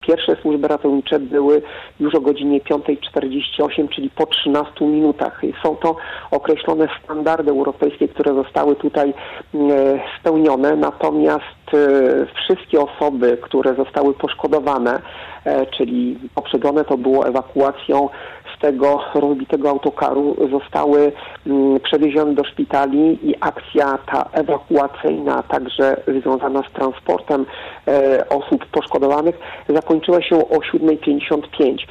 Pierwsze służby ratownicze były już o godzinie 5:48, czyli po 13 minutach. Są to określone standardy europejskie, które zostały tutaj spełnione, natomiast wszystkie osoby, które zostały poszkodowane, czyli poprzedzone to było ewakuacją z tego rozbitego autokaru, zostały przewiezione do szpitali i akcja ta ewakuacyjna, także związana z transportem osób poszkodowanych, zakończyła się o 7:55.